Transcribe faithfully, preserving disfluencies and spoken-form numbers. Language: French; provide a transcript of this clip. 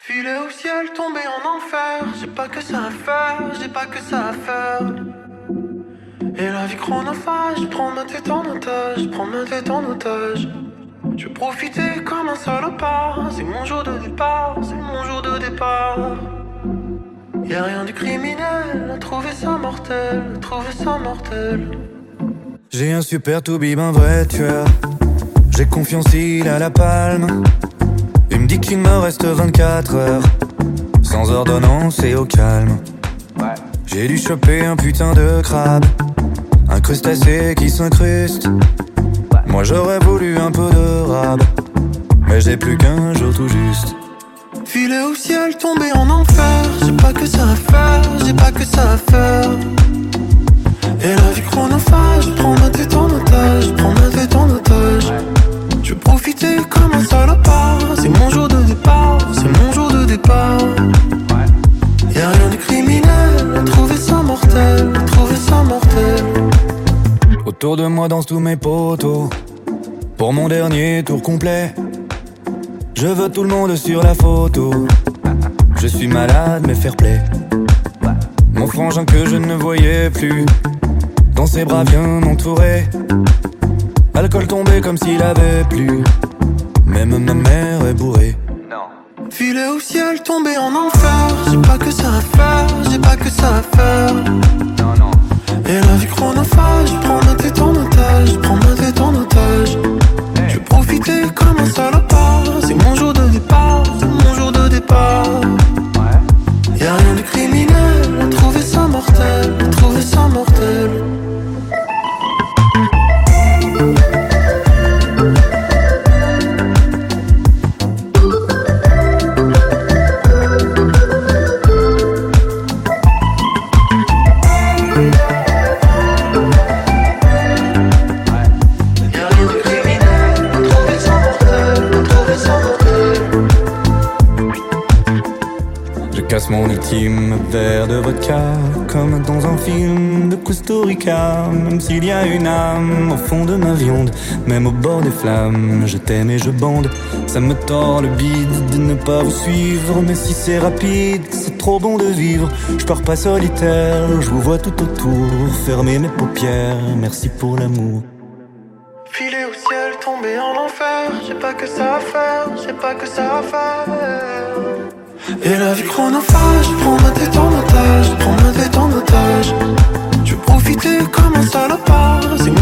Filet au ciel, tombé en enfer. J'ai pas que ça à faire, j'ai pas que ça à faire. Et la vie chronophage, prends ma tête en otage, prends ma tête en otage. Je veux profiter comme un salopard. C'est mon jour de départ, c'est mon jour de départ. Y'a rien du criminel, trouver ça mortel, trouver ça mortel. J'ai un super toubib, un vrai tueur. J'ai confiance, il a la palme. Il me dit qu'il me reste vingt-quatre heures. Sans ordonnance et au calme. J'ai dû choper un putain de crabe, un crustacé qui s'incruste. Moi j'aurais voulu un peu de rab, mais j'ai plus qu'un jour tout juste. Filet au ciel, tombé en enfer. J'ai pas que ça à faire, j'ai pas que ça à faire. Et la vie chronophage, prends ma tête en otage, prends ma tête en otage. Je veux profiter comme un salopard. C'est mon jour de départ, c'est mon jour de départ. Y'a rien de criminel, trouver ça mortel, trouver ça mortel. Autour de moi dansent tous mes potos pour mon dernier tour complet. Je veux tout le monde sur la photo. Je suis malade mais fair play. Mon frangin que je ne voyais plus dans ses bras vient m'entourer. Alcool tombé comme s'il avait plu. Même ma mère est bourrée. Filet au ciel, tombé en enfer. J'ai pas que ça à faire, j'ai pas que ça à faire. Et la vie chronophage, prends ma tête en otage, prends ma tête en otage. Je veux profiter comme un salopard. C'est mon jour de départ, c'est mon jour de départ. Y'a rien de criminel, trouver ça mortel, trouver ça mortel. Casse mon ultime verre de vodka, comme dans un film de Costa Rica. Même s'il y a une âme au fond de ma viande, même au bord des flammes, je t'aime et je bande. Ça me tord le bide de ne pas vous suivre, mais si c'est rapide, c'est trop bon de vivre. Je pars pas solitaire, je vous vois tout autour, fermer mes paupières, merci pour l'amour. Filet au ciel, tombé en enfer. J'ai pas que ça à faire, j'ai pas que ça à faire. Et la vie chronophage, prends ma tête en otage, prends ma tête en otage. Je veux profiter comme un salopard. C'est